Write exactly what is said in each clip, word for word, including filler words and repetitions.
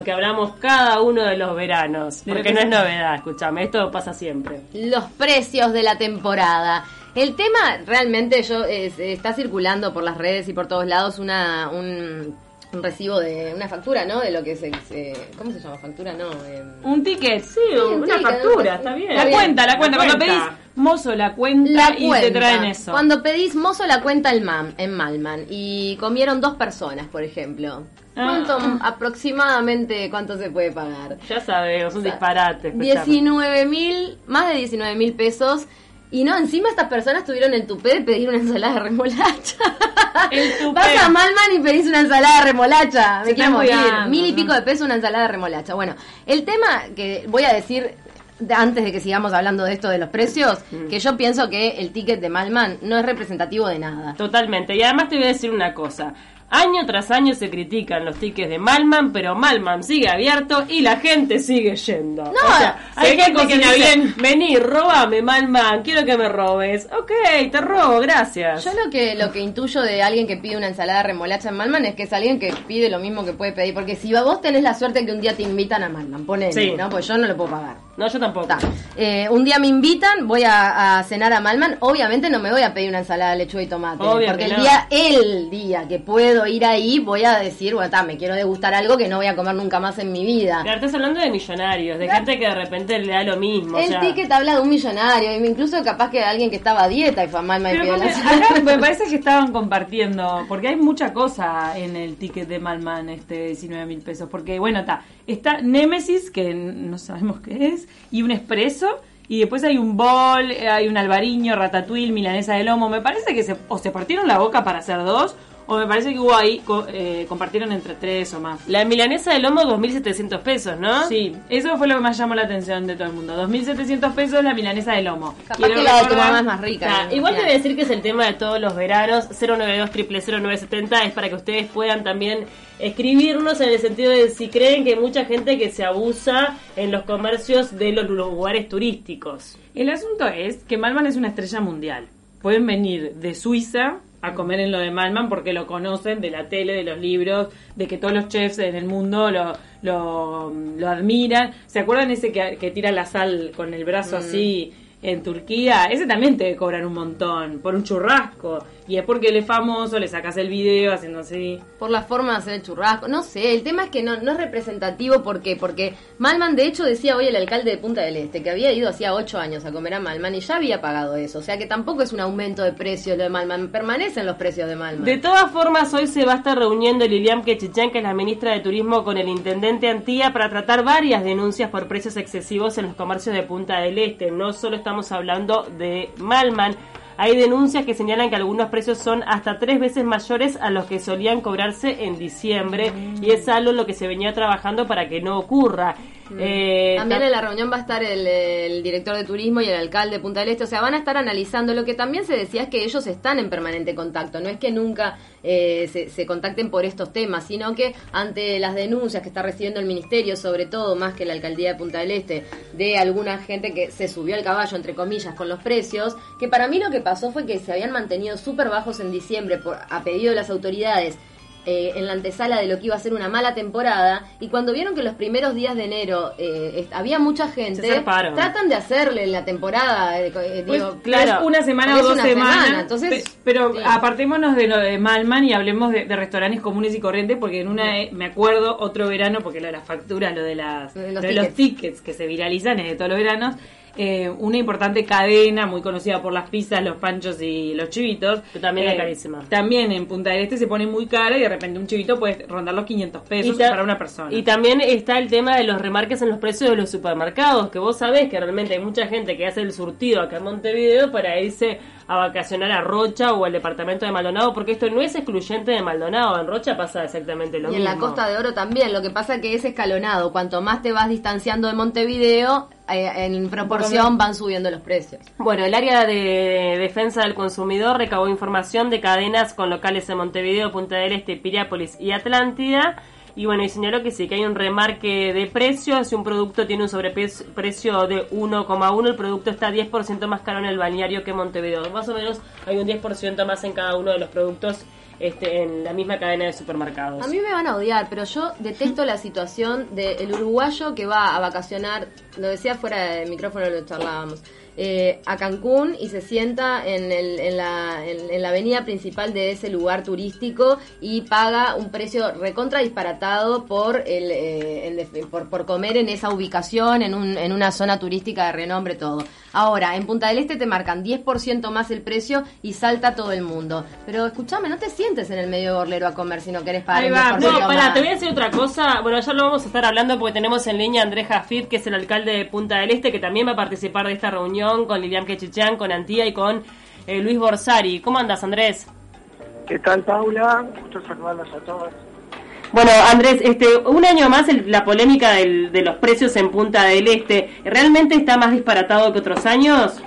que hablamos cada uno de los veranos, porque no es novedad, escúchame, esto pasa siempre. Los precios de la temporada. El tema realmente yo es, está circulando por las redes y por todos lados una un, un recibo de una factura, ¿no? De lo que se, se ¿cómo se llama? Factura, no. Eh, un ticket, sí, un una ticket, factura, está bien. La bien. cuenta, la cuenta, la cuando cuenta. pedís mozo la cuenta la y cuenta. te traen eso. Cuando pedís mozo la cuenta en, Mam, en Malman y comieron dos personas, por ejemplo. ¿Cuánto ah. aproximadamente cuánto se puede pagar? Ya sabemos, un o sea, disparate. diecinueve mil, más de diecinueve mil pesos. Y no, encima estas personas tuvieron el tupé de pedir una ensalada de remolacha. El tupé. Vas a Malman y pedís una ensalada de remolacha. Me se quiero morir. Cuidando, Mil y ¿no? pico de pesos una ensalada de remolacha. Bueno, el tema que voy a decir antes de que sigamos hablando de esto de los precios, mm. que yo pienso que el ticket de Malman no es representativo de nada. Totalmente. Y además te voy a decir una cosa. Año tras año se critican los tickets de Malman, pero Malman sigue abierto y la gente sigue yendo. No, o sea, hay gente que dice, bien. vení, robame Malman, quiero que me robes. Ok, te robo, gracias. Yo lo que lo que intuyo de alguien que pide una ensalada de remolacha en Malman es que es alguien que pide lo mismo que puede pedir, porque si vos tenés la suerte que un día te invitan a Malman, ponele, sí. ¿no? Pues yo no lo puedo pagar. No, yo tampoco. Eh, un día me invitan, voy a, a cenar a Malman, obviamente no me voy a pedir una ensalada de lechuga y tomate, Obvio porque el no. día el día que puedo ir ahí voy a decir, bueno, ta, me quiero degustar algo que no voy a comer nunca más en mi vida. Claro, estás hablando de millonarios, de gente que de repente le da lo mismo. El o sea... ticket habla de un millonario, incluso capaz que alguien que estaba a dieta y fue a Malman y pidió la ensalada. Acá me parece que estaban compartiendo, porque hay mucha cosa en el ticket de Malman, este diecinueve mil pesos, porque bueno, está, está Némesis, que no sabemos qué es, y un espresso. Y después hay un bol, hay un albariño, ratatouille, milanesa de lomo. Me parece que se, o se partieron la boca para hacer dos, o me parece que hubo ahí, eh, compartieron entre tres o más. La milanesa de lomo, dos mil setecientos pesos, ¿no? Sí, eso fue lo que más llamó la atención de todo el mundo. dos mil setecientos pesos la milanesa de lomo. Capaz Quiero que la de tu mamá es más rica. Ah, ¿no? Igual te voy a decir que es el tema de todos los veranos. Cero nueve dos, cero cero cero nueve siete cero es para que ustedes puedan también escribirnos en el sentido de si creen que hay mucha gente que se abusa en los comercios de los lugares turísticos. El asunto es que Malman es una estrella mundial. Pueden venir de Suiza a comer en lo de Malman porque lo conocen de la tele, de los libros, de que todos los chefs en el mundo lo lo, lo admiran. ¿Se acuerdan ese que, que tira la sal con el brazo mm. así en Turquía? Ese también te cobran un montón por un churrasco. Y es porque él es famoso, le sacas el video haciendo así. Por la forma de hacer el churrasco. No sé, el tema es que no, no es representativo. ¿Por qué? Porque Malman, de hecho, decía hoy el alcalde de Punta del Este que había ido hacía ocho años a comer a Malman y ya había pagado eso. O sea que tampoco es un aumento de precios lo de Malman. Permanecen los precios de Malman. De todas formas, hoy se va a estar reuniendo Lilian Quechichán, que es la ministra de Turismo, con el intendente Antía para tratar varias denuncias por precios excesivos en los comercios de Punta del Este. No solo estamos hablando de Malman. Hay denuncias que señalan que algunos precios son hasta tres veces mayores a los que solían cobrarse en diciembre mm. y es algo en lo que se venía trabajando para que no ocurra. Mm. Eh, también ta- en la reunión va a estar el, el director de turismo y el alcalde de Punta del Este, o sea, van a estar analizando. Lo que también se decía es que ellos están en permanente contacto, no es que nunca eh, se, se contacten por estos temas, sino que ante las denuncias que está recibiendo el ministerio, sobre todo más que la alcaldía de Punta del Este, de alguna gente que se subió al caballo, entre comillas, con los precios, que para mí lo que pasó fue que se habían mantenido súper bajos en diciembre por, a pedido de las autoridades, Eh, en la antesala de lo que iba a ser una mala temporada, y cuando vieron que los primeros días de enero eh, est- había mucha gente, tratan de hacerle la temporada eh, eh, pues, digo, claro, es una semana o dos una semanas semana, entonces, pe- pero sí. apartémonos de lo de Malman y hablemos de, de restaurantes comunes y corrientes, porque en una eh, me acuerdo otro verano, porque lo de las facturas, lo de las de los, lo de tickets. los tickets que se viralizan es de todos los veranos. Eh, una importante cadena muy conocida por las pizzas, los panchos y los chivitos, que también eh, es carísima. También en Punta del Este se pone muy cara y de repente un chivito puede rondar los quinientos pesos ta- para una persona. Y también está el tema de los remarques en los precios de los supermercados, que vos sabés que realmente hay mucha gente que hace el surtido acá en Montevideo para irse a vacacionar a Rocha o al departamento de Maldonado, porque esto no es excluyente de Maldonado, en Rocha pasa exactamente lo y mismo. en la Costa de Oro también, lo que pasa que es escalonado, cuanto más te vas distanciando de Montevideo, eh, en proporción van subiendo los precios. Bueno, el área de defensa del consumidor recabó información de cadenas con locales en Montevideo, Punta del Este, Piriápolis y Atlántida. Y bueno, y señaló que sí, que hay un remarque de precios. Si un producto tiene un sobreprecio de uno coma uno, el producto está diez por ciento más caro en el balneario que Montevideo. Más o menos hay un diez por ciento más en cada uno de los productos este, en la misma cadena de supermercados. A mí me van a odiar, pero yo detesto la situación del uruguayo que va a vacacionar, lo decía fuera del micrófono, lo charlábamos, eh, a Cancún y se sienta en, el, en, la, en, en la avenida principal de ese lugar turístico y paga un precio recontra disparatado por, el, eh, el, por, por comer en esa ubicación, en, un, en una zona turística de renombre, todo. Ahora, en Punta del Este te marcan diez por ciento más el precio y salta todo el mundo. Pero escúchame, no te sientes en el medio borlero a comer si no querés pagar el diez por ciento No, pará, más. te voy a decir otra cosa. Bueno, ya lo vamos a estar hablando porque tenemos en línea a Andrés Jafid, que es el alcalde de Punta del Este, que también va a participar de esta reunión con Lilian Quechichán, con Antía y con eh, Luis Borsari. ¿Cómo andas, Andrés? ¿Qué tal, Paula? Gusto saludarlos a todos. Bueno, Andrés, este, un año más el, la polémica del, de los precios en Punta del Este, ¿realmente está más disparatado que otros años?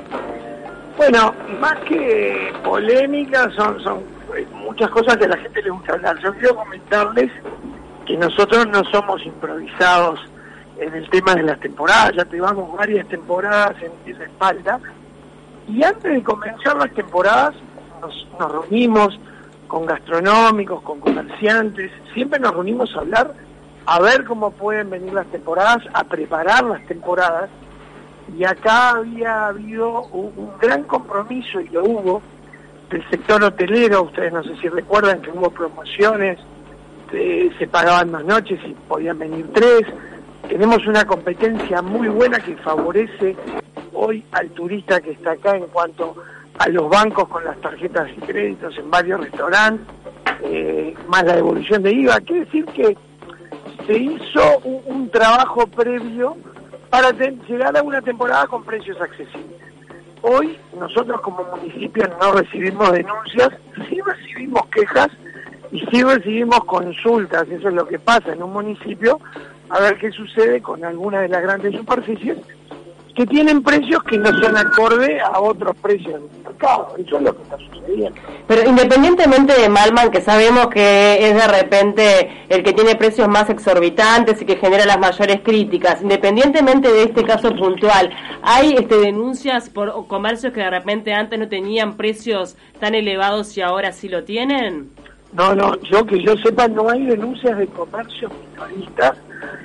Bueno, más que polémica, son, son muchas cosas que a la gente le gusta hablar. Yo quiero comentarles que nosotros no somos improvisados en el tema de las temporadas, ya llevamos varias temporadas en esa espalda, y antes de comenzar las temporadas nos, nos reunimos con gastronómicos, con comerciantes, siempre nos reunimos a hablar, a ver cómo pueden venir las temporadas, a preparar las temporadas, y acá había habido un, un gran compromiso, y lo hubo, del sector hotelero. Ustedes no sé si recuerdan que hubo promociones, eh, se pagaban dos noches y podían venir tres. Tenemos una competencia muy buena que favorece hoy al turista que está acá en cuanto a los bancos con las tarjetas y créditos en varios restaurantes, eh, más la devolución de I V A. Quiere decir que se hizo un, un trabajo previo para ten, llegar a una temporada con precios accesibles. Hoy nosotros como municipio no recibimos denuncias, sí recibimos quejas y sí recibimos consultas. Eso es lo que pasa en un municipio, a ver qué sucede con algunas de las grandes superficies que tienen precios que no son acorde a otros precios del mercado. Eso es lo que está sucediendo. Pero independientemente de Malman, que sabemos que es de repente el que tiene precios más exorbitantes y que genera las mayores críticas, independientemente de este caso puntual, ¿hay este, denuncias por comercios que de repente antes no tenían precios tan elevados y ahora sí lo tienen? No, no, yo que yo sepa no hay denuncias de comercios minoristas.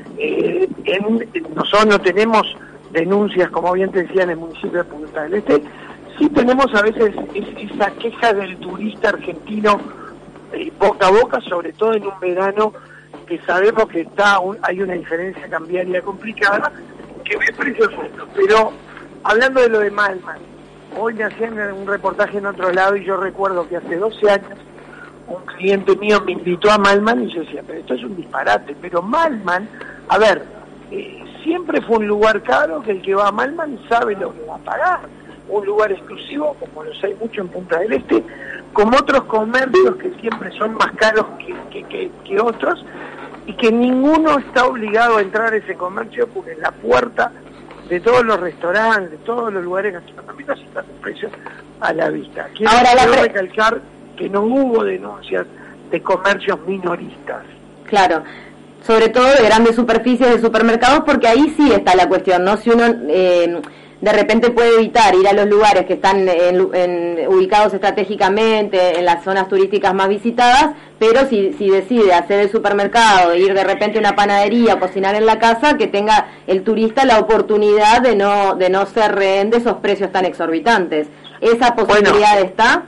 Eh, en, en, nosotros no tenemos denuncias, como bien te decía, en el municipio de Punta del Este. Sí tenemos a veces es, esa queja del turista argentino eh, boca a boca, sobre todo en un verano que sabemos que está un, hay una diferencia cambiaria complicada, que ve precios altos. Pero hablando de lo de Malman, hoy me hacían un reportaje en otro lado y yo recuerdo que hace doce años un cliente mío me invitó a Malman y yo decía, pero esto es un disparate. Pero Malman, a ver, eh, siempre fue un lugar caro que el que va a Malman sabe lo que va a pagar. Un lugar exclusivo, como los hay mucho en Punta del Este, como otros comercios que siempre son más caros que, que, que, que otros, y que ninguno está obligado a entrar a ese comercio porque en la puerta de todos los restaurantes, de todos los lugares gastronómicos están los precios a la vista. Quiero, Ahora, la quiero pre- recalcar que no hubo denuncias de comercios minoristas. Claro, sobre todo de grandes superficies de supermercados, porque ahí sí está la cuestión, ¿no? Si uno eh, de repente puede evitar ir a los lugares que están en, en, ubicados estratégicamente en las zonas turísticas más visitadas, pero si, si decide hacer el supermercado, ir de repente a una panadería o cocinar en la casa, que tenga el turista la oportunidad de no de no ser rehén de esos precios tan exorbitantes. ¿Esa posibilidad bueno, está?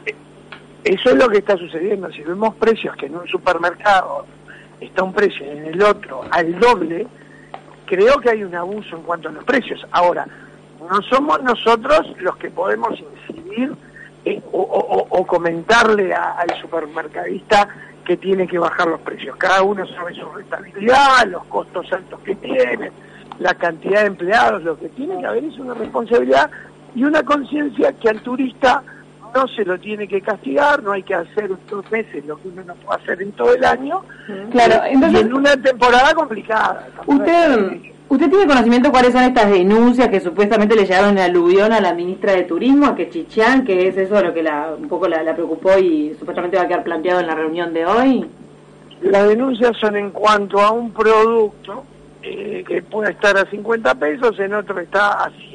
Eso es lo que está sucediendo. Si vemos precios que en un supermercado está un precio y en el otro al doble, creo que hay un abuso en cuanto a los precios. Ahora, no somos nosotros los que podemos incidir eh, o, o, o comentarle a, al supermercadista que tiene que bajar los precios. Cada uno sabe su rentabilidad, los costos altos que tiene, la cantidad de empleados. Lo que tiene que haber es una responsabilidad y una conciencia que al turista no se lo tiene que castigar, no hay que hacer dos meses lo que uno no puede hacer en todo el año. Claro, entonces, y en una temporada complicada. Usted, ¿Usted tiene conocimiento cuáles son estas denuncias que supuestamente le llegaron en aluvión a la ministra de Turismo, a Quechichán, que es eso lo que la, un poco la, la preocupó y supuestamente va a quedar planteado en la reunión de hoy? Las denuncias son en cuanto a un producto eh, que puede estar a cincuenta pesos, en otro está a cien.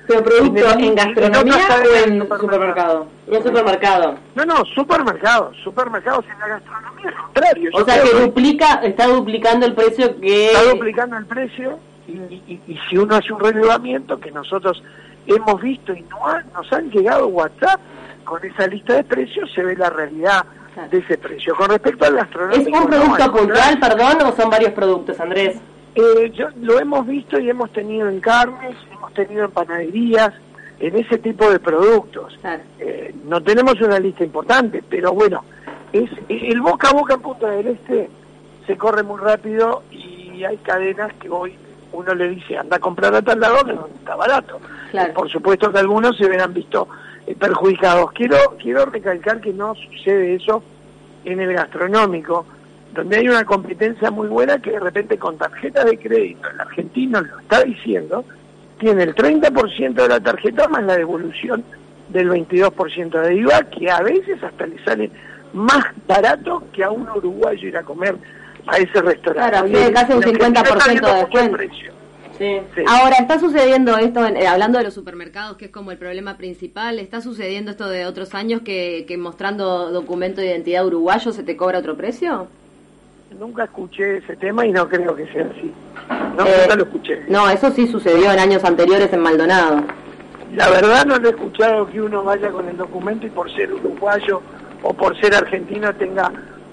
Pero producto en, en gastronomía en o en supermercado. En supermercado. No, no, supermercados, supermercados en la gastronomía, al contrario. O sea que duplica, está duplicando el precio que... Está duplicando el precio y, y, y si uno hace un relevamiento que nosotros hemos visto y no ha, nos han llegado WhatsApp con esa lista de precios, se ve la realidad de ese precio. Con respecto al gastronómico... ¿Es un producto no, puntual, perdón, o son varios productos, Andrés? Eh, yo, lo hemos visto y hemos tenido en carnes, hemos tenido en panaderías, en ese tipo de productos. Claro. Eh, no tenemos una lista importante, pero bueno, es el boca a boca en Punta del Este se corre muy rápido y hay cadenas que hoy uno le dice anda a comprar a tal lado que no está barato. Claro. Eh, por supuesto que algunos se verán visto eh, perjudicados. Quiero, quiero recalcar que no sucede eso en el gastronómico, donde hay una competencia muy buena que de repente con tarjetas de crédito, el argentino lo está diciendo, tiene el treinta por ciento de la tarjeta más la devolución del veintidós por ciento de I V A, que a veces hasta le sale más barato que a un uruguayo ir a comer a ese restaurante. Claro, sí, casi un cincuenta por ciento de descuento. Sí. Sí. Ahora, ¿está sucediendo esto, en- eh, hablando de los supermercados, que es como el problema principal, está sucediendo esto de otros años que, que mostrando documento de identidad uruguayo se te cobra otro precio? Nunca escuché ese tema y no creo que sea así. No, Eh, nunca lo escuché. No, eso sí sucedió en años anteriores en Maldonado. La verdad no lo he escuchado que uno vaya con el documento y por ser uruguayo o por ser argentino tenga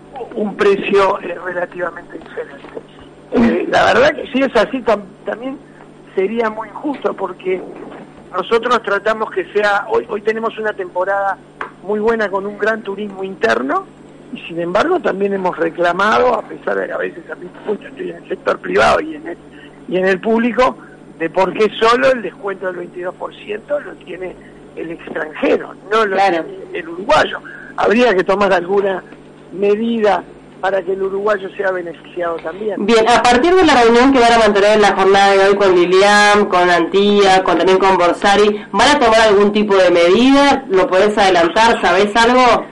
un precio eh, relativamente diferente. Eh, la verdad que si es así tam- también sería muy injusto porque nosotros tratamos que sea, hoy, hoy tenemos una temporada muy buena con un gran turismo interno y sin embargo también hemos reclamado, a pesar de que a veces a mí yo estoy en el sector privado y en el, y en el público, de por qué solo el descuento del veintidós por ciento lo tiene el extranjero, no lo Claro. tiene el uruguayo. Habría que tomar alguna medida para que el uruguayo sea beneficiado también. Bien, a partir de la reunión que van a mantener en la jornada de hoy con Lilian, con Antía, con también con Borsari, ¿van a tomar algún tipo de medida? ¿Lo podés adelantar? ¿Sabés algo?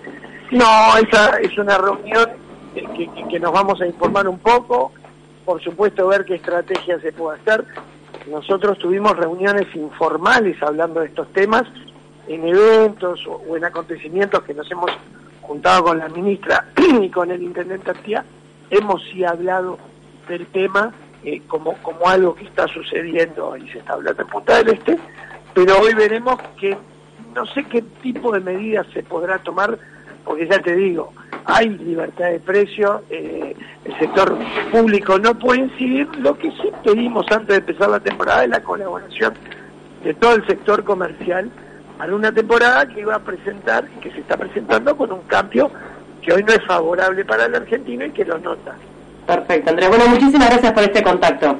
No, esa es una reunión que, que, que nos vamos a informar un poco, por supuesto ver qué estrategia se puede hacer. Nosotros tuvimos reuniones informales hablando de estos temas en eventos o, o en acontecimientos que nos hemos juntado con la ministra y con el intendente Antía. Hemos sí hablado del tema eh, como, como algo que está sucediendo y se está hablando en Punta del Este, pero hoy veremos que no sé qué tipo de medidas se podrá tomar, porque ya te digo, hay libertad de precio, eh, el sector público no puede incidir. Lo que sí pedimos antes de empezar la temporada es la colaboración de todo el sector comercial para una temporada que iba a presentar y que se está presentando con un cambio que hoy no es favorable para el argentino y que lo nota. Perfecto, Andrés. Bueno, muchísimas gracias por este contacto.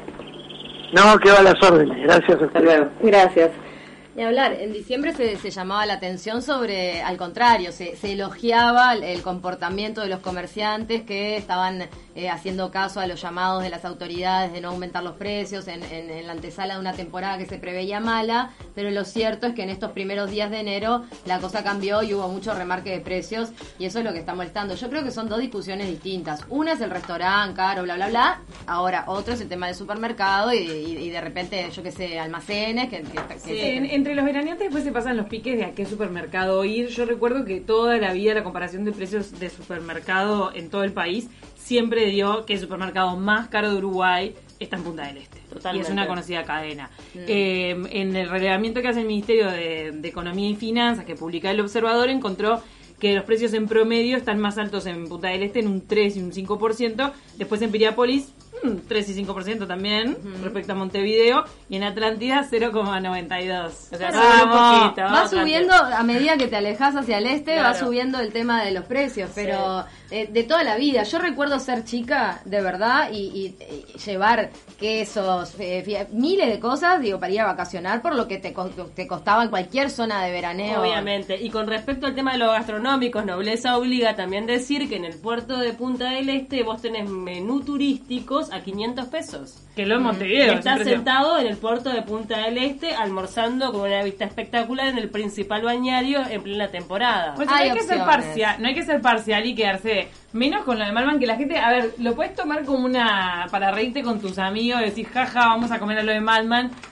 No, que va a las órdenes. Gracias a Hasta ustedes. luego. Gracias. Ni hablar, en diciembre se, se llamaba la atención sobre, al contrario, se, se elogiaba el, el comportamiento de los comerciantes que estaban eh, haciendo caso a los llamados de las autoridades de no aumentar los precios en, en, en la antesala de una temporada que se preveía mala, pero lo cierto es que en estos primeros días de enero la cosa cambió y hubo mucho remarque de precios y eso es lo que está molestando. Yo creo que son dos discusiones distintas. Una es el restaurante caro, bla, bla, bla. Ahora, otro es el tema del supermercado y, y, y de repente, yo qué sé, almacenes que... que, que Sí, se- en- entre los veraneantes después se pasan los piques de a qué supermercado ir. Yo recuerdo que toda la vida la comparación de precios de supermercado en todo el país siempre dio que el supermercado más caro de Uruguay está en Punta del Este. Totalmente. Y es una conocida cadena. Eh, en el relevamiento que hace el Ministerio de, de Economía y Finanzas, que publica el Observador, encontró que los precios en promedio están más altos en Punta del Este en un tres y un cinco por ciento. Después en Piriápolis, mm, tres y cinco por ciento también, respecto a Montevideo. Y en Atlántida, cero coma noventa y dos. O sea, Claro, sube un vamos. poquito. Va vamos, subiendo a medida que te alejas hacia el este, va Claro. subiendo el tema de los precios, pero eh, de toda la vida. Yo recuerdo ser chica, de verdad, y, y- y llevar quesos, eh, fie- miles de cosas, digo, para ir a vacacionar, por lo que te, co- te costaba en cualquier zona de veraneo. Obviamente. Y con respecto al tema de los gastronómicos, Nobleza obliga también decir que en el puerto de Punta del Este vos tenés menú turísticos a quinientos pesos. Que lo en Montevideo. es Estás un precio. sentado en el puerto de Punta del Este almorzando con una vista espectacular en el principal bañario en plena temporada. Pues no Hay hay, que ser opciones. parcial, no hay que ser parcial y quedarse menos con lo de Malman, que la gente, a ver, lo puedes tomar como una para reírte con tus amigos, decir jaja, vamos a comer a lo de Malman,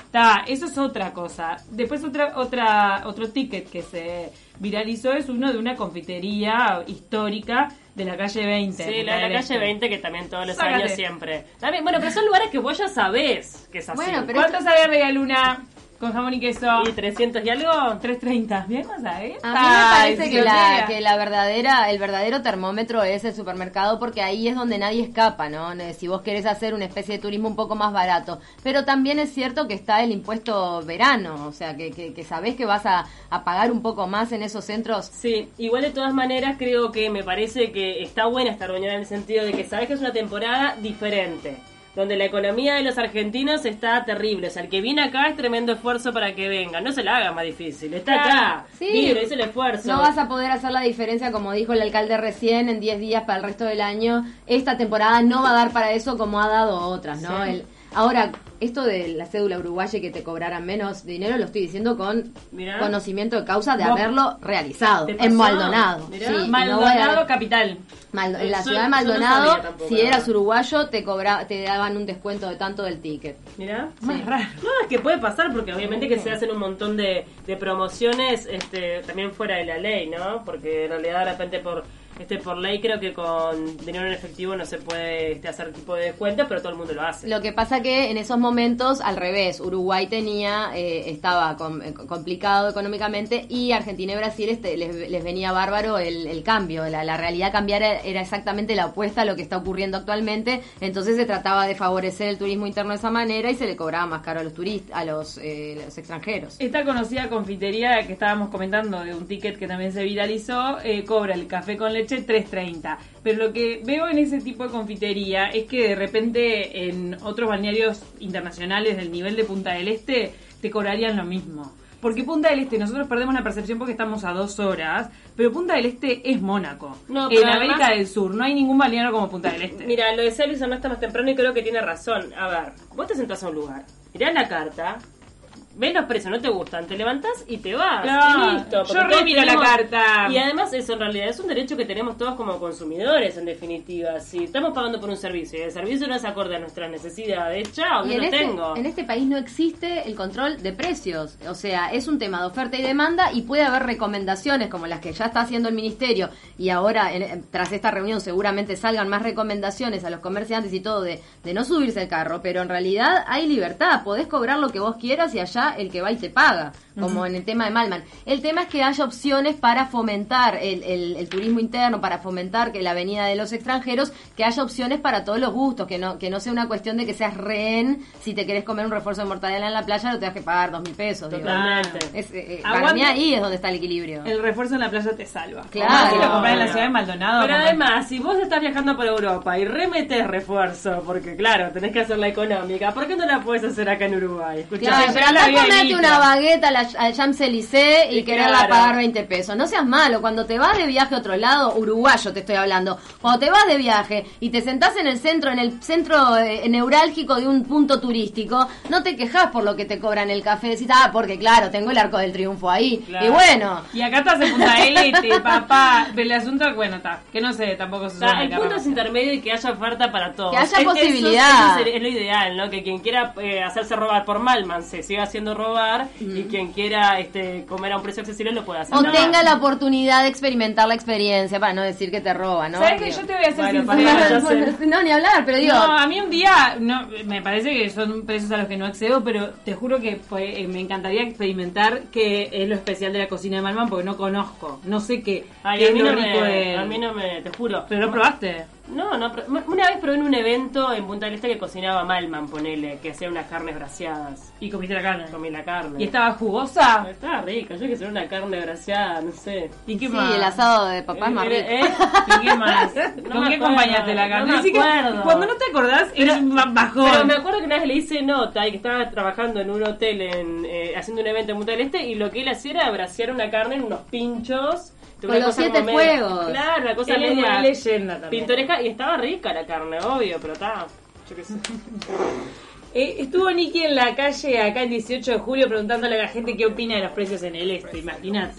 Ta, eso es otra cosa. Después otra, otra, otro ticket que se viralizó es uno de una confitería histórica de la calle veinte. Sí, la de la calle este. veinte, que también todos los Sácate. años siempre. También, bueno, pero son lugares que vos ya sabés que es así. Bueno, pero ¿Cuánto sale media luna con jamón y queso? ¿Y trescientos y algo? tres treinta. Bien, ¿no sabes? A mí me parece que la, que la verdadera, el verdadero termómetro es el supermercado, porque ahí es donde nadie escapa, ¿no? Si vos querés hacer una especie de turismo un poco más barato. Pero también es cierto que está el impuesto verano, o sea, que, que, que sabés que vas a, a pagar un poco más en esos centros. Sí, igual de todas maneras creo que me parece que está buena esta reunión en el sentido de que sabés que es una temporada diferente, donde la economía de los argentinos está terrible. O sea, el que viene acá es tremendo esfuerzo para que venga. No se la haga más difícil. Está acá. Sí. Mira, hizo el esfuerzo. No vas a poder hacer la diferencia, como dijo el alcalde recién, en diez días para el resto del año. Esta temporada no va a dar para eso como ha dado otras, ¿no? Sí. El, ahora, esto de la cédula uruguaya y que te cobraran menos dinero, lo estoy diciendo con Mirá. conocimiento de causa de ¿Vos- haberlo realizado ¿Te pasó? en Maldonado. Mirá. Sí, y no Maldonado voy a- Capital. Maldo- en la Yo- ciudad de yo no Maldonado, sabía tampoco, si la eras verdad. uruguayo, te cobra, te daban un descuento de tanto del ticket. Mirá. Más raro. No, es que puede pasar porque obviamente que se hacen un montón de, de promociones este, también fuera de la ley, ¿no? Porque en realidad de repente por este por ley creo que con dinero en efectivo no se puede este, hacer tipo de descuentos, pero todo el mundo lo hace. Lo que pasa que en esos momentos, al revés, Uruguay tenía, eh, estaba com- eh, complicado económicamente, y Argentina y Brasil este, les, les venía bárbaro el, el cambio. La, la realidad cambiar era, era exactamente la opuesta a lo que está ocurriendo actualmente. Entonces se trataba de favorecer el turismo interno de esa manera y se le cobraba más caro a los turistas, a los, eh, los extranjeros. Esta conocida confitería que estábamos comentando de un ticket que también se viralizó, eh, cobra el café con leche tres treinta. Pero lo que veo en ese tipo de confitería es que de repente en otros balnearios internacionales del nivel de Punta del Este te cobrarían lo mismo. Porque Punta del Este, nosotros perdemos la percepción porque estamos a dos horas, pero Punta del Este es Mónaco. No, pero en además- América del Sur no hay ningún balneario como Punta del Este. Mira, lo decía Luisa no está más temprano y creo que tiene razón. A ver, vos te sentás a un lugar, mirás la carta, ves los precios, no te gustan, te levantás y te vas. Claro, y listo. yo porque re todos miro la carta. Y además eso en realidad es un derecho que tenemos todos como consumidores, en definitiva. Si estamos pagando por un servicio y el servicio no es acorde a nuestras necesidades, chao, Y yo en lo este, tengo. en este país no existe el control de precios, o sea, es un tema de oferta y demanda, y puede haber recomendaciones como las que ya está haciendo el ministerio, y ahora en- tras esta reunión seguramente salgan más recomendaciones a los comerciantes y todo de, de no subirse al carro, pero en realidad hay libertad, podés cobrar lo que vos quieras y allá el que va y te paga, como en el tema de Malman. El tema es que haya opciones para fomentar el, el- el turismo interno, para fomentar que la venida de los extranjeros, que haya opciones para todos los gustos, que no que no sea una cuestión de que seas rehén. Si te querés comer un refuerzo de mortadela en la playa, lo tengas que pagar dos mil pesos. digo. Totalmente. Es, eh, eh, para Aguante. mí ahí es donde está el equilibrio. El refuerzo en la playa te salva. Claro. Además, si lo compras en la ciudad de Maldonado. Pero compras- además, si vos estás viajando por Europa y remetes refuerzo, porque claro, tenés que hacerla económica, ¿por qué no la puedes hacer acá en Uruguay? Escuchá, Claro, ya pero la andá a vida comerte evita. una baguette a la- al Champs-Élysées y, Y quererla claro. pagar veinte pesos. No seas malo, cuando te vas de viaje a otro lado, uruguayo te estoy hablando, cuando te vas de viaje y te sentás en el centro, en el centro eh, neurálgico de un punto turístico, no te quejas por lo que te cobran el café, decís, ah, porque claro, tengo el Arco del Triunfo ahí. Claro. Y bueno, Y acá estás en Punta del Este, papá. Pero el asunto, bueno, está. Que no sé, tampoco se O sea, sube el la punto cama. es intermedio y que haya oferta para todos. Que haya Es- eso- posibilidad. eso es, es lo ideal, ¿no? Que quien quiera eh, hacerse robar por Malman se siga haciendo robar y quien quiera este, comer a un precio accesible lo puede hacer. o No, tenga la oportunidad de experimentar la experiencia, para no decir que te roba, ¿no? ¿Sabes qué? Digo. Yo te voy a ser Bueno, sincera. para- ya sé. No, ni hablar, pero digo, No, a mí un día, no, me parece que son precios a los que no accedo, pero te juro que pues, eh, me encantaría experimentar qué es lo especial de la cocina de Malman, porque no conozco, no sé qué, Ay, qué a es mí, lo no rico me, de... a mí no me, te juro. Pero lo probaste. No, no, pero una vez probé en un evento en Punta del Este que cocinaba Malman, ponele, que hacía unas carnes braseadas. Y comiste la carne. Comí la carne. ¿Y estaba jugosa? Estaba rica, yo que hacer una carne braseada, no sé. ¿Y qué sí, más? el asado de papá es más Eh, rico. eh, ¿Y qué más? No ¿Con me qué acuerdo, acompañaste la carne? no me Así que acuerdo. cuando no te acordás, Pero- es un ba- bajón. Pero me acuerdo que una vez le hice nota y que estaba trabajando en un hotel en, eh, haciendo un evento en Punta del Este y lo que él hacía era brasear una carne en unos pinchos. Con una los cosa siete como media- fuegos. Claro, una cosa Él es media una leyenda también. pintoresca y estaba rica la carne, obvio, pero está. Yo qué sé. Eh, estuvo Nicky en la calle acá el dieciocho de julio preguntándole a la gente qué opina de los precios en el este, imagínate.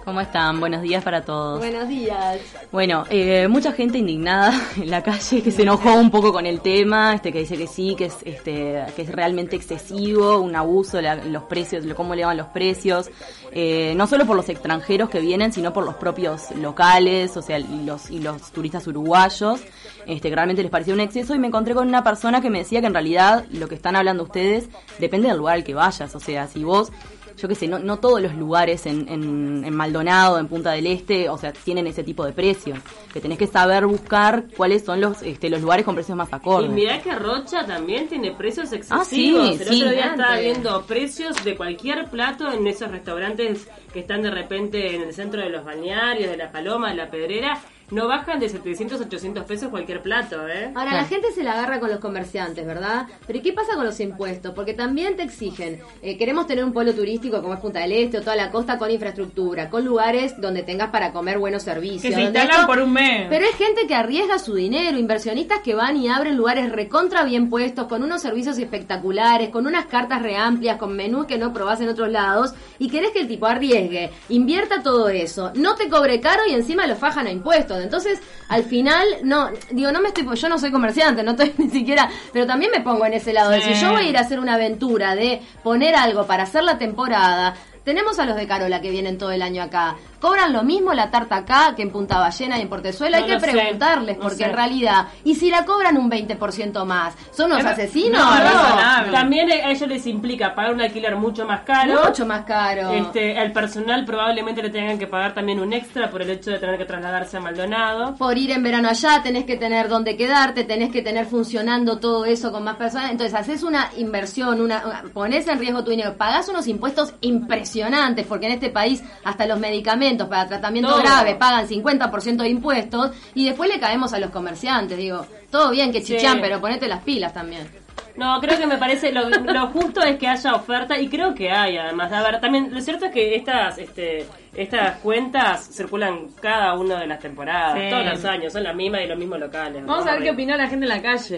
¿Cómo están? Buenos días para todos. Buenos días. Bueno, eh, mucha gente indignada en la calle que se enojó un poco con el tema, este que dice que sí, que es este que es realmente excesivo, un abuso, la, los precios, lo, cómo elevan los precios, eh, no solo por los extranjeros que vienen, sino por los propios locales, o sea, y los y los turistas uruguayos, este que realmente les pareció un exceso. Y me encontré con una persona que me decía que en realidad lo que están hablando ustedes depende del lugar al que vayas, o sea, si vos yo qué sé, no, no todos los lugares en, en, en Maldonado, en Punta del Este, o sea, tienen ese tipo de precios. Que tenés que saber buscar cuáles son los este, los lugares con precios más acordes. Y mirá que Rocha también tiene precios excesivos. Ah, sí, El sí. otro día estaba viendo precios de cualquier plato en esos restaurantes que están de repente en el centro de los balnearios, de La Paloma, de La Pedrera. No bajan de setecientos, ochocientos pesos cualquier plato, ¿eh? Ahora, la gente se la agarra con los comerciantes, ¿verdad? Pero ¿y qué pasa con los impuestos? Porque también te exigen, eh, queremos tener un pueblo turístico como es Punta del Este o toda la costa con infraestructura, con lugares donde tengas para comer buenos servicios. Que se donde instalan esto- por un mes. Pero es gente que arriesga su dinero, inversionistas que van y abren lugares recontra bien puestos, con unos servicios espectaculares, con unas cartas re amplias, con menús que no probás en otros lados, y querés que el tipo arriesgue, invierta todo eso, no te cobre caro y encima lo fajan a impuestos. Entonces, al final, no, digo, no me estoy, yo no soy comerciante, no estoy ni siquiera, pero también me pongo en ese lado, de si yo voy a ir a hacer una aventura de poner algo para hacer la temporada. Tenemos a los de Carola que vienen todo el año acá. ¿Cobran lo mismo la tarta acá que en Punta Ballena y en Portezuela? No Hay que lo sé, preguntarles, no porque sé. en realidad, ¿y si la cobran un veinte por ciento más? ¿Son unos Es- asesinos? no, es No, razonable. También a ellos les implica pagar un alquiler mucho más caro. mucho más caro. Este, al personal probablemente le tengan que pagar también un extra por el hecho de tener que trasladarse a Maldonado. Por ir en verano allá, tenés que tener dónde quedarte, tenés que tener funcionando todo eso con más personas. Entonces, haces una inversión, una, una- ponés en riesgo tu dinero, pagás unos impuestos impresionantes, porque en este país hasta los medicamentos para tratamiento Todo. grave pagan cincuenta por ciento de impuestos, y después le caemos a los comerciantes. Digo, todo bien que Sí. chichan, pero ponete las pilas también. No, creo que me parece, lo, lo justo es que haya oferta, y creo que hay además. A ver, también lo cierto es que estas este estas cuentas circulan cada una de las temporadas, Sí. todos los años, son las mismas y los mismos locales. Vamos a ver qué opinó la gente en la calle.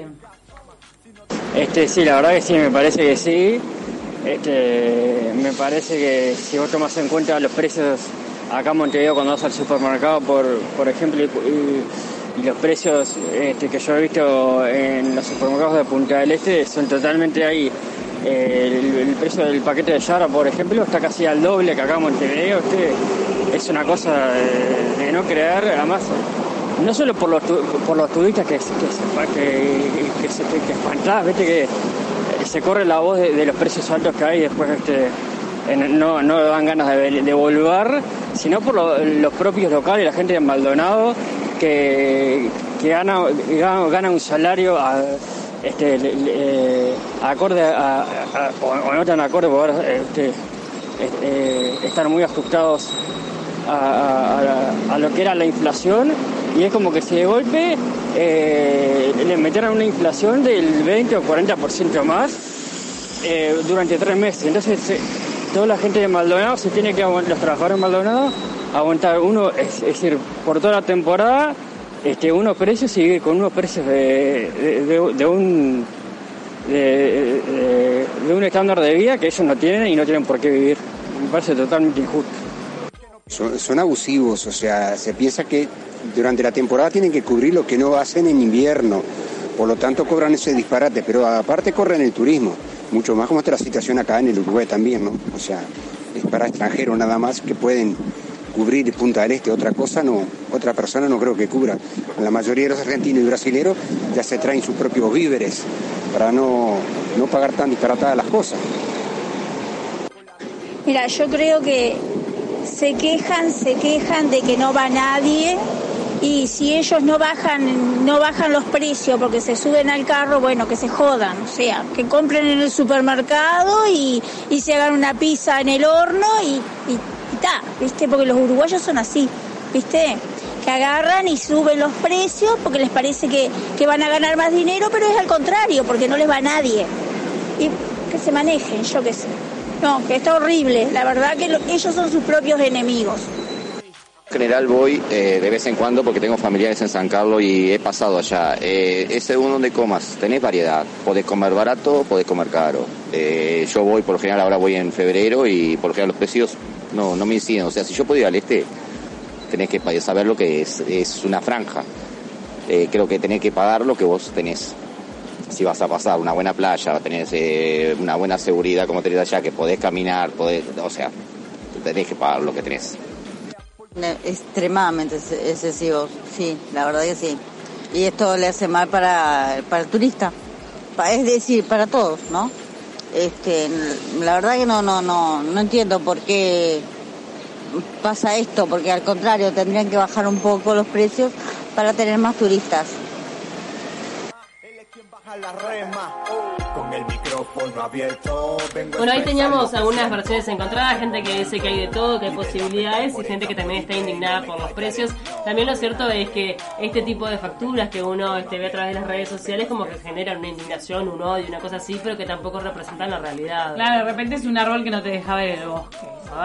Este, sí, la verdad que sí, me parece que sí. Este, me parece que si vos tomás en cuenta los precios acá en Montevideo cuando vas al supermercado, por, por ejemplo, y, y los precios este, que yo he visto en los supermercados de Punta del Este son totalmente ahí. Eh, el, el precio del paquete de Yara, por ejemplo, está casi al doble que acá en Montevideo. Este, es una cosa de, de no creer, además. No solo por los tu- por los turistas que, que, se- que, que, se- que espantás, viste que se corre la voz de, de los precios altos que hay y después este, en- no, no dan ganas de, de volver, sino por lo- los propios locales, la gente de Maldonado que, que gana, gana, gana un salario a, este, le- le- acorde a, a- a- o, o no tan acorde, porque ahora este, este, están muy ajustados a, a- a- a lo que era la inflación, y es como que si de golpe eh, le metieran una inflación del veinte o cuarenta por ciento más eh, durante tres meses. Entonces eh, toda la gente de Maldonado se tiene que aguantar, los trabajadores de Maldonado, aguantar uno, es, es decir, por toda la temporada, este, unos precios y vivir con unos precios de, de, de- de un de, de- de un estándar de vida que ellos no tienen y no tienen por qué vivir. Me parece totalmente injusto. Son, son abusivos, o sea, se piensa que durante la temporada tienen que cubrir lo que no hacen en invierno, por lo tanto cobran ese disparate, pero aparte corren el turismo, mucho más como está la situación acá en el Uruguay también, ¿no? O sea, es para extranjeros nada más que pueden cubrir Punta del Este, otra cosa no, otra persona no creo que cubra. La mayoría de los argentinos y brasileños ya se traen sus propios víveres para no, no pagar tan disparatadas las cosas. Mira, yo creo que se quejan, se quejan de que no va nadie, y si ellos no bajan, no bajan los precios porque se suben al carro, bueno, que se jodan, o sea, que compren en el supermercado y, y se hagan una pizza en el horno y, y, y ta, ¿viste? Porque los uruguayos son así, ¿viste? Que agarran y suben los precios porque les parece que, que van a ganar más dinero, pero es al contrario, porque no les va a nadie. Y que se manejen, yo qué sé. No, que está horrible, la verdad que lo- ellos son sus propios enemigos. En general voy eh, de vez en cuando porque tengo familiares en San Carlos y he pasado allá. Eh, es según donde comas, tenés variedad. Podés comer barato, podés comer caro. Eh, yo voy, por lo general, ahora voy en febrero y por lo general los precios no, no me inciden. O sea, si yo puedo ir al este, tenés que saber lo que es, es una franja. Eh, creo que tenés que pagar lo que vos tenés. Si vas a pasar una buena playa, tenés eh, una buena seguridad como tenés allá, que podés caminar, podés, o sea, tenés que pagar lo que tenés. Extremadamente excesivo, sí, la verdad que sí. Y esto le hace mal para, para el turista, es decir, para todos, ¿no? Este, la verdad que no, no, no, no entiendo por qué pasa esto, porque al contrario tendrían que bajar un poco los precios para tener más turistas. Con el micrófono abierto, bueno, ahí teníamos algunas versiones encontradas, gente que dice que hay de todo, que hay posibilidades, y gente que también está indignada por los precios. También lo cierto es que este tipo de facturas que uno este, ve a través de las redes sociales como que generan una indignación, un odio, una cosa así, pero que tampoco representan la realidad. Claro, de repente es un árbol que no te deja ver el bosque.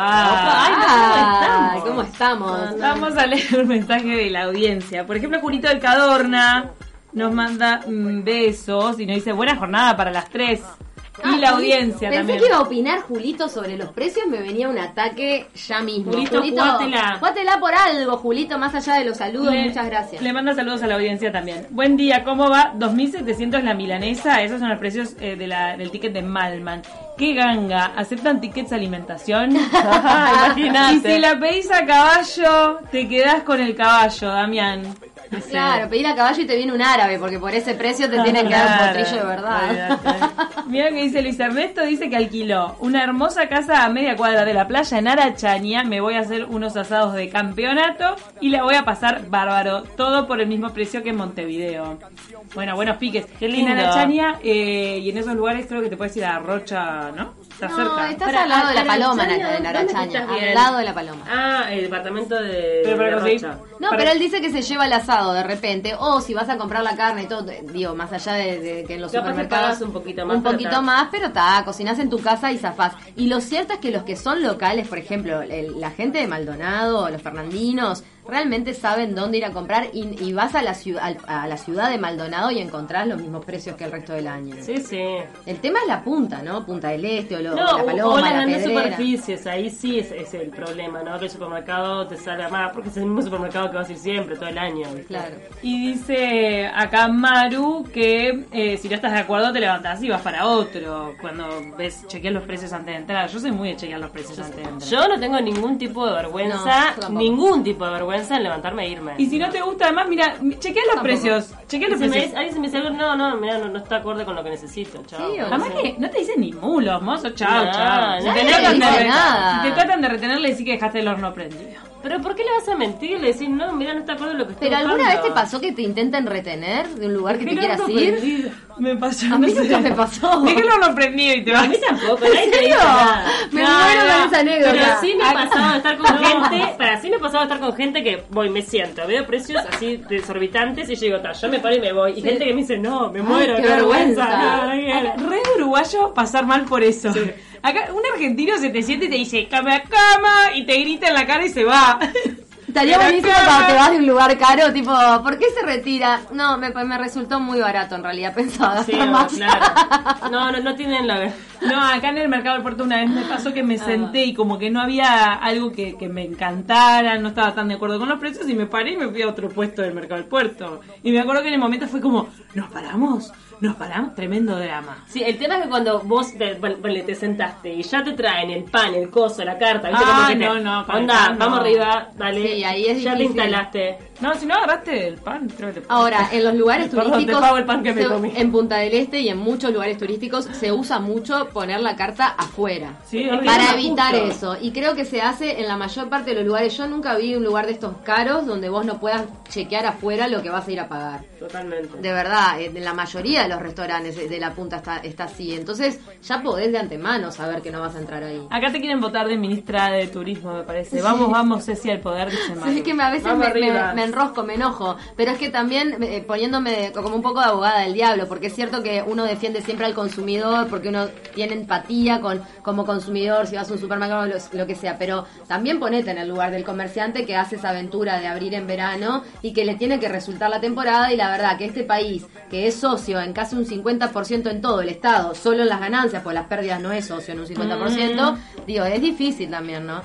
Ah, ay, ¿cómo estamos? ¿Cómo estamos? Vamos a leer un mensaje de la audiencia. Por ejemplo, Julito del Cadorna nos manda mm, besos y nos dice buena jornada para las tres. Y ah, la audiencia pensé también. Pensé que iba a opinar Julito sobre los precios, me venía un ataque ya mismo. Julito, Julito jugátela. jugátela por algo, Julito, más allá de los saludos, le, muchas gracias. Le manda saludos a la audiencia también. Buen día, ¿cómo va? dos mil setecientos la milanesa, esos son los precios eh, de la, del ticket de Malman. ¿Qué ganga? ¿Aceptan tickets alimentación? Imagínate. Y si la pedís a caballo, te quedás con el caballo, Damián. Claro, pedir a caballo y te viene un árabe, porque por ese precio te tienen que dar un potrillo de verdad. Mira que dice Luis Ernesto, dice que alquiló una hermosa casa a media cuadra de la playa en Arachaña, me voy a hacer unos asados de campeonato y la voy a pasar bárbaro, todo por el mismo precio que en Montevideo. Bueno, buenos piques. Qué lindo. En Arachaña eh, y en esos lugares creo que te puedes ir a Rocha, ¿no? Está no, cerca. estás Para, al lado de la Paloma Arachaña, en Arachaña, al lado de la Paloma. Ah, el departamento de, pero para de conseguir, Rocha. No, para... pero él dice que se lleva el asado de repente, o si vas a comprar la carne y todo, digo, más allá de, de que en los Capaz supermercados un poquito más, un poquito más, pero está, cocinás en tu casa y zafás. Y lo cierto es que los que son locales, por ejemplo, el, la gente de Maldonado, los fernandinos, realmente saben dónde ir a comprar y, y vas a la ciudad a la ciudad de Maldonado y encontrás los mismos precios que el resto del año. Sí, sí. El tema es la punta, ¿no? Punta del Este o, lo, no, o la Paloma, o las la grandes Pedrera. superficies, ahí sí es, es el problema, ¿no? Que el supermercado te sale más, porque es el mismo supermercado que vas a ir siempre, todo el año. ¿viste? Claro. Y dice acá Maru que eh, si no estás de acuerdo te levantás y vas para otro cuando ves chequear los precios antes de entrar. Yo soy muy de chequear los precios antes de entrar. Yo no tengo ningún tipo de vergüenza, no, ningún tipo de vergüenza en levantarme e irme. Y si no te gusta, además, mira, chequea los Tampoco. precios. Chequea los si precios. Me, alguien se me dice algo, no, no, mira, no, no está acorde con lo que necesito. Chao. Sí, Además que no te dicen ni mulos, mozo, chao, No, chao. Si nadie te, tratan dice de re- nada. si te tratan de retener, le decís que dejaste el horno prendido. Pero ¿por qué le vas a mentir? Le decís, no, mira, no está acorde con lo que estoy Pero alguna buscando. vez te pasó que te intenten retener de un lugar que te Dejé el quieras horno ir. prendido. Me pasó. A mí no sé. nunca me pasó. Dejé el horno prendido y te vas. A mí tampoco, nadie te dice serio? nada. Me No, muero no, con esa anécdota. Pero sí me ha Acá- pasado de estar con gente, para sí me ha pasado de estar con gente que voy, me siento, veo precios así desorbitantes y yo digo, ta, yo me paro y me voy. Y Sí. gente que me dice, no, me muero, qué qué vergüenza. vergüenza. no, no quiero. Acá, re de uruguayo pasar mal por eso. Acá un argentino se te siente y te dice cama a cama y te grita en la cara y se va. Estaría Pero buenísimo acá- cuando te vas de un lugar caro, tipo, ¿por qué se retira? No, me, me resultó muy barato en realidad, pensaba Sí, gastar más. claro. No, no, no tienen la... No, acá en el Mercado del Puerto una vez me pasó que me senté y como que no había algo que, que me encantara, no estaba tan de acuerdo con los precios y me paré y me fui a otro puesto del Mercado del Puerto. Y me acuerdo que en el momento fue como, ¿nos paramos? ¿Nos paramos? Tremendo drama. Sí, el tema es que cuando vos te, bueno, te sentaste y ya te traen el pan, el coso, la carta, ¿viste? Ah, Como que te- no, no, para el onda, pan, vamos no. arriba, dale. Sí, ahí es ya te difícil. instalaste. No, si no agarraste el pan, creo que te Ahora, en los lugares Perdón, te turísticos, pago el pan que me se- comí. en Punta del Este y en muchos lugares turísticos se usa mucho poner la carta afuera. Sí, Para justo. evitar eso. Y creo que se hace en la mayor parte de los lugares. Yo nunca vi un lugar de estos caros donde vos no puedas chequear afuera lo que vas a ir a pagar. Totalmente. De verdad, en la mayoría de los restaurantes de la punta está, está así. Entonces ya podés de antemano saber que no vas a entrar ahí. Acá te quieren votar de ministra de turismo, me parece. Vamos, vamos, Ceci, al poder, dice Maru. Sí, es que me- a veces Vamos me, arriba. me- me enrosco, me enojo. Pero es que también eh, poniéndome como un poco de abogada del diablo, porque es cierto que uno defiende siempre al consumidor, porque uno tiene empatía con como consumidor, si vas a un supermercado, lo, lo que sea. Pero también ponete en el lugar del comerciante que hace esa aventura de abrir en verano y que le tiene que resultar la temporada. Y la verdad que este país, que es socio en casi un cincuenta por ciento en todo el Estado, solo en las ganancias, pues las pérdidas no es socio en un cincuenta por ciento, digo, es difícil también, ¿no?